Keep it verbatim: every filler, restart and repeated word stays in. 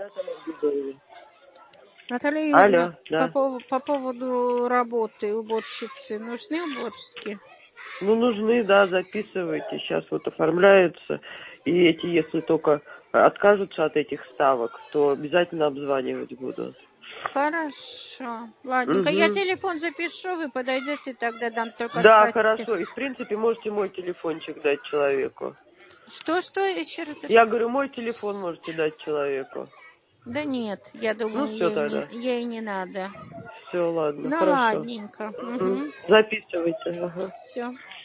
Наталья Алло, Юрьевна, по, да. пов- по поводу работы уборщицы, нужны уборщики? Ну, нужны, да, записывайте. Сейчас вот оформляются. И эти, если только откажутся от этих ставок, то обязательно обзванивать буду. Хорошо. Ладненько, я Угу. телефон запишу, вы подойдете, тогда дам, только Да, спросите. хорошо. И, в принципе, можете мой телефончик дать человеку. Что-что? Еще раз. Я говорю, мой телефон можете дать человеку. Да нет, я думаю, Ну, все ей не, тогда. ей не надо. Все, ладно, Ну, хорошо. ладненько. Угу. Угу. Записывайте. Ага. Все.